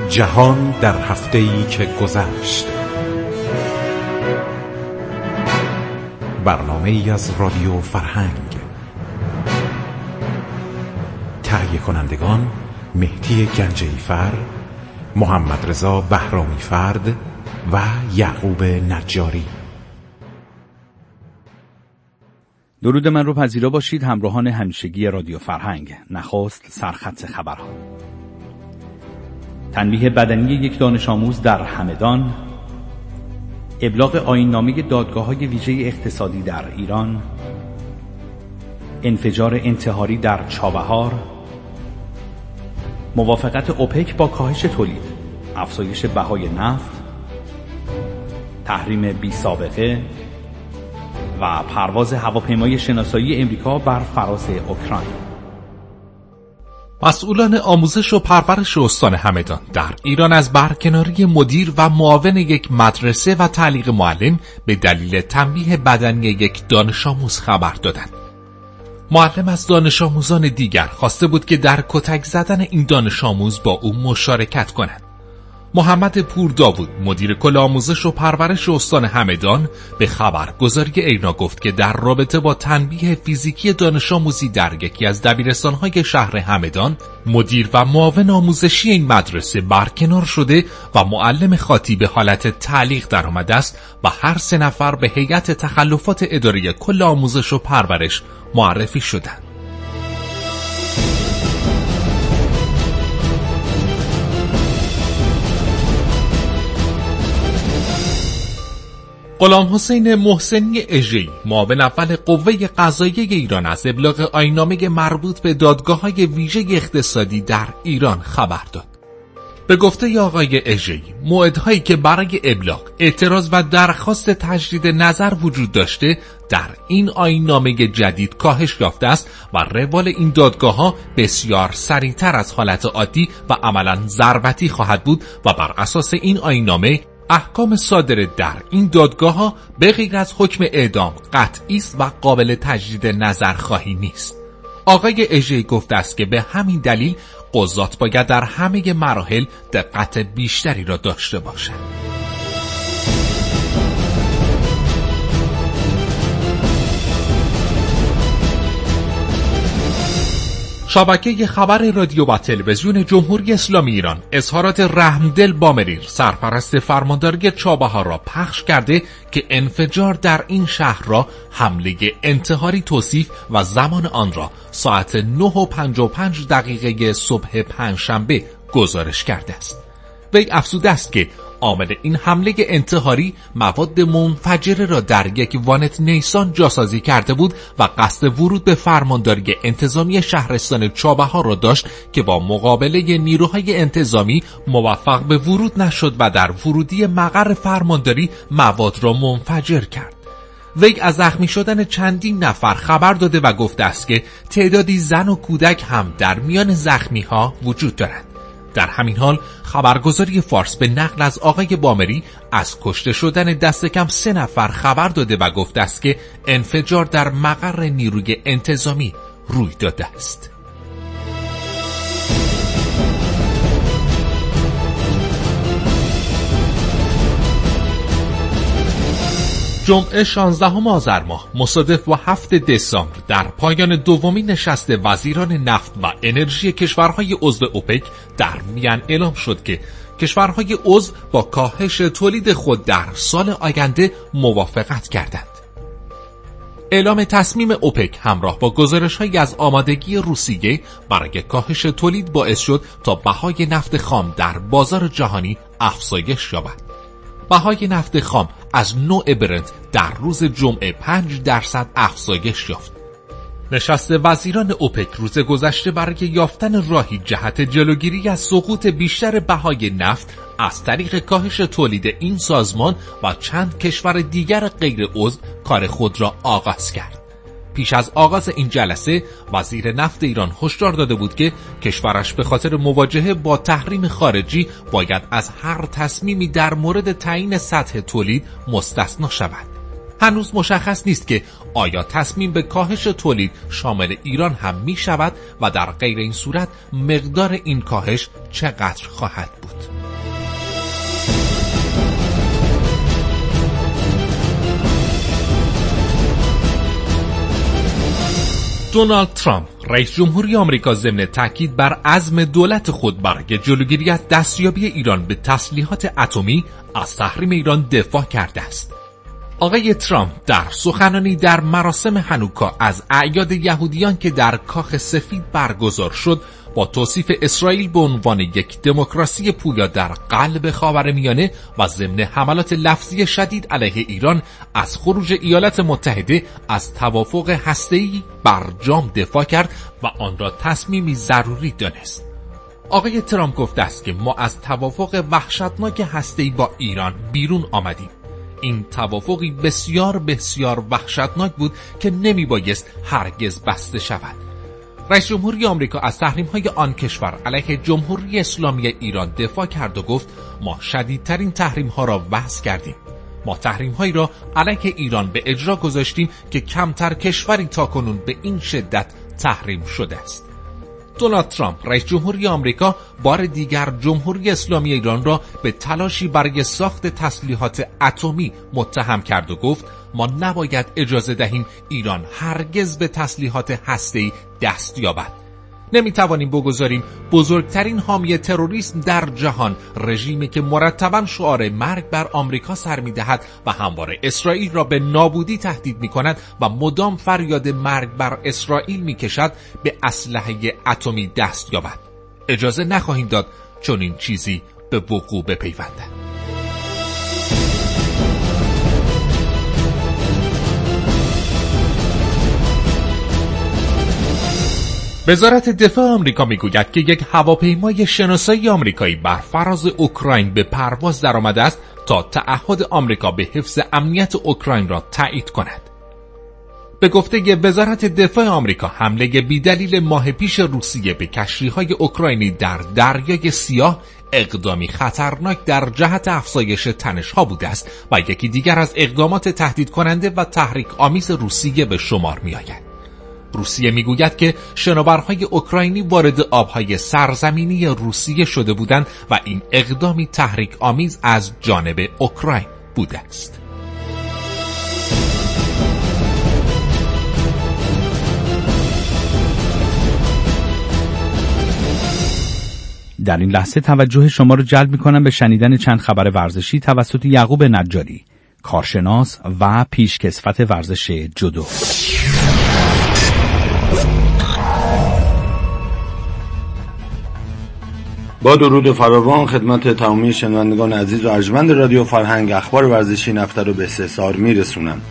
جهان در هفته‌ای که گذشت. برنامه‌ای از رادیو فرهنگ. تهیه کنندگان مهدی گنجی‌فر، محمد رضا بهرامی فرد و یعقوب نجاری. درود من رو پذیرا باشید همراهان همیشگی رادیو فرهنگ. نخست سرخط خبرها. تنبیه بدنی یک دانش آموز در همدان، ابلاغ آیین‌نامه دادگاه‌های ویژه اقتصادی در ایران، انفجار انتحاری در چابهار، موافقت اوپک با کاهش تولید، افزایش بهای نفت، تحریم بی سابقه و پرواز هواپیمای شناسایی امریکا بر فراز اوکراین. مسئولان آموزش و پرورش استان همدان در ایران از برکناری مدیر و معاون یک مدرسه و تعلیق معلم به دلیل تنبیه بدنی یک دانش آموز خبر دادند. معلم از دانش آموزان دیگر خواسته بود که در کتک زدن این دانش آموز با او مشارکت کنند. محمد پور داوود مدیر کل آموزش و پرورش استان همدان به خبرگزاری ایرنا گفت که در رابطه با تنبیه فیزیکی دانش آموزی در یکی از دبیرستان‌های شهر همدان، مدیر و معاون آموزشی این مدرسه برکنار شده و معلم خاطی به حالت تعلیق درآمده است و هر 3 نفر به هیئت تخلفات اداری کل آموزش و پرورش معرفی شدند. غلام حسین محسنی اژه‌ای معاون اول قوه قضاییه ایران از ابلاغ آیین‌نامه مربوط به دادگاه‌های ویژه اقتصادی در ایران خبر داد. به گفته آقای اژه‌ای، موعدهایی که برای ابلاغ، اعتراض و درخواست تجدید نظر وجود داشته در این آیین‌نامه جدید کاهش یافته است و روال این دادگاه‌ها بسیار سریعتر از حالت عادی و عملاً ضربتی خواهد بود و بر اساس این آیین‌نامه احکام صادر در این دادگاه‌ها به غیر از حکم اعدام قطعی است و قابل تجدید نظر خواهی نیست. آقای اژه‌ای گفته است که به همین دلیل قضات باید در همه مراحل دقت بیشتری را داشته باشند. شبکه خبر رادیو و تلویزیون جمهوری اسلامی ایران اظهارات رحمدل بامریر سرپرست فرمانداری چابهار را پخش کرده که انفجار در این شهر را حمله انتحاری توصیف و زمان آن را ساعت 9:55 صبح پنجشنبه گزارش کرده است. وی افزوده است که عامل این حمله انتحاری مواد منفجره را در یک وانت نیسان جاسازی کرده بود و قصد ورود به فرمانداری انتظامی شهرستان چابهار را داشت که با مقابله نیروهای انتظامی موفق به ورود نشد و در ورودی مقر فرمانداری مواد را منفجر کرد. وی از زخمی شدن چندین نفر خبر داده و گفته است که تعدادی زن و کودک هم در میان زخمی ها وجود دارند. در همین حال خبرگزاری فارس به نقل از آقای بامری از کشته شدن دست کم 3 نفر خبر داده و گفته است که انفجار در مقر نیروی انتظامی روی داده است. جمعه 16 آذر ماه مصادف با 7 دسامبر در پایان دومین نشست وزیران نفت و انرژی کشورهای عضو اوپک در وین اعلام شد که کشورهای عضو با کاهش تولید خود در سال آینده موافقت کردند. اعلام تصمیم اوپک همراه با گزارش‌هایی از آمادگی روسیه برای کاهش تولید باعث شد تا بهای نفت خام در بازار جهانی افزایش یابد. بهای نفت خام از نوع برنت در روز جمعه 5% افزایش یافت. نشست وزیران اوپک روز گذشته برای یافتن راهی جهت جلوگیری از سقوط بیشتر بهای نفت از طریق کاهش تولید این سازمان و چند کشور دیگر غیر عضو کار خود را آغاز کرد. پیش از آغاز این جلسه وزیر نفت ایران هشدار داده بود که کشورش به خاطر مواجهه با تحریم خارجی باید از هر تصمیمی در مورد تعیین سطح تولید مستثنا شود. هنوز مشخص نیست که آیا تصمیم به کاهش تولید شامل ایران هم می شود و در غیر این صورت مقدار این کاهش چقدر خواهد بود. دونالد ترامپ رئیس جمهوری آمریکا ضمن تاکید بر عزم دولت خود برای جلوگیری از دستیابی ایران به تسلیحات اتمی از تحریم ایران دفاع کرده است. آقای ترامپ در سخنرانی در مراسم هانوکا از اعیاد یهودیان که در کاخ سفید برگزار شد با توصیف اسرائیل به عنوان یک دموکراسی پویا در قلب خاورمیانه و ضمن حملات لفظی شدید علیه ایران از خروج ایالات متحده از توافق هسته‌ای برجام دفاع کرد و آن را تصمیمی ضروری دانست. آقای ترامپ گفته است که ما از توافق وحشتناک هسته‌ای با ایران بیرون آمدیم. این توافقی بسیار بسیار وحشتناک بود که نمی بایست هرگز بسته شود. رئیس جمهوری آمریکا از تحریم‌های آن کشور علیه جمهوری اسلامی ایران دفاع کرد و گفت ما شدیدترین تحریم‌ها را وضع کردیم. ما تحریم‌هایی را علیه ایران به اجرا گذاشتیم که کمتر کشوری تاکنون به این شدت تحریم شده است. دونالد ترامپ رئیس جمهوری آمریکا بار دیگر جمهوری اسلامی ایران را به تلاشی برای ساخت تسلیحات اتمی متهم کرد و گفت ما نباید اجازه دهیم ایران هرگز به تسلیحات هسته‌ای دست یابد. نمیتوانیم بگذاریم بزرگترین حامی تروریسم در جهان، رژیمی که مرتباً شعار مرگ بر آمریکا سر می‌دهد و همواره اسرائیل را به نابودی تهدید می‌کند و مدام فریاد مرگ بر اسرائیل می‌کشد، به اسلحه اتمی دست یابد. اجازه نخواهیم داد چون این چیزی به وقوع بپیوندد. وزارت دفاع آمریکا میگوید که یک هواپیمای شناسایی آمریکایی بر فراز اوکراین به پرواز درآمده است تا تعهد آمریکا به حفظ امنیت اوکراین را تایید کند. به گفته وزارت دفاع آمریکا، حمله بی‌دلیل ماه پیش روسیه به کشتی‌های اوکراینی در دریای سیاه اقدامی خطرناک در جهت افزایش تنش‌ها بوده است و یکی دیگر از اقدامات تهدید کننده و تحریک آمیز روسیه به شمار می‌آید. روسیه میگوید که شناورهای اوکراینی وارد آبهای سرزمینی روسیه شده بودند و این اقدامی تحریک آمیز از جانب اوکراین بوده است. در این لحظه توجه شما را جلب می‌کنم به شنیدن چند خبر ورزشی توسط یعقوب نجاری، کارشناس و پیشکسوت ورزش جودو. با درود فراوان خدمت تمامی شنوندگان عزیز و ارجمند رادیو فرهنگ، اخبار ورزشی این هفته رو به استحضار میرسونم.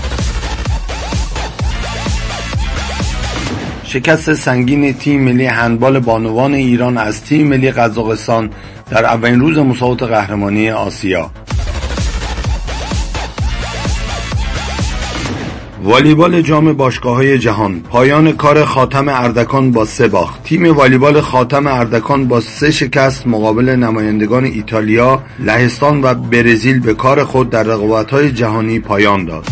شکست سنگین تیم ملی هندبال بانوان ایران از تیم ملی قزاقستان در اولین روز مسابقات قهرمانی آسیا. والیبال جام باشگاه‌های جهان، پایان کار خاتم اردکان با 3 باخت. تیم والیبال خاتم اردکان با 3 شکست مقابل نمایندگان ایتالیا، لهستان و برزیل به کار خود در رقابت‌های جهانی پایان داد.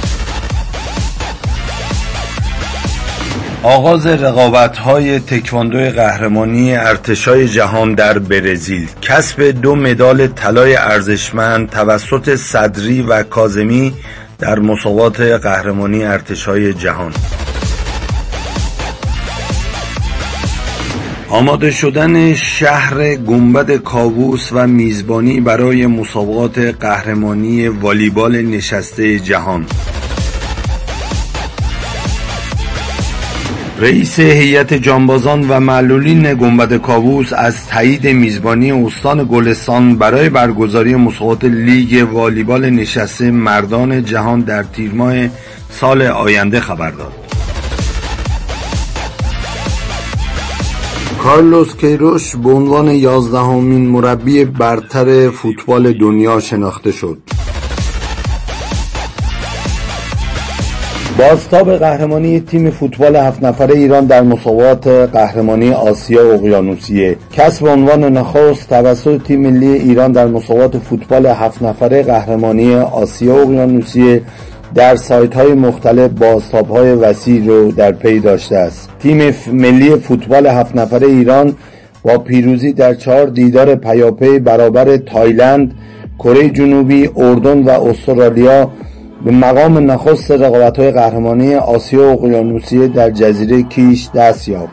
آغاز رقابت‌های تکواندو قهرمانی ارتشای جهان در برزیل، کسب 2 مدال طلای ارزشمند توسط صدری و کاظمی در مسابقات قهرمانی ارتشای جهان. آماده شدن شهر گنبد کاووس و میزبانی برای مسابقات قهرمانی والیبال نشسته جهان. رئیس هیئت جانبازان و معلولین گنبد کاووس از تایید میزبانی استان گلستان برای برگزاری مسابقات لیگ والیبال نشسته مردان جهان در تیر ماه سال آینده خبر داد. کارلوس کیروش به عنوان 11مین مربی برتر فوتبال دنیا شناخته شد. بازتاب قهرمانی تیم فوتبال 7 نفره ایران در مسابقات قهرمانی آسیا اقیانوسیه، کسب عنوان نخست توسط تیم ملی ایران در مسابقات فوتبال 7 نفره قهرمانی آسیا اقیانوسیه در سایت‌های مختلف بازتاب‌های وسیع رو در پی داشته است. تیم ملی فوتبال 7 نفره ایران با پیروزی در 4 دیدار پیاپی برابر تایلند، کره جنوبی، اردن و استرالیا به مقام نخست رقابت‌های قهرمانی آسیا و اقیانوسیه در جزیره کیش دست یافت.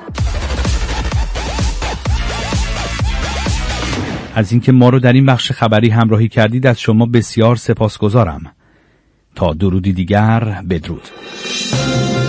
از اینکه ما رو در این بخش خبری همراهی کردید از شما بسیار سپاسگزارم. تا درودی دیگر، بدرود.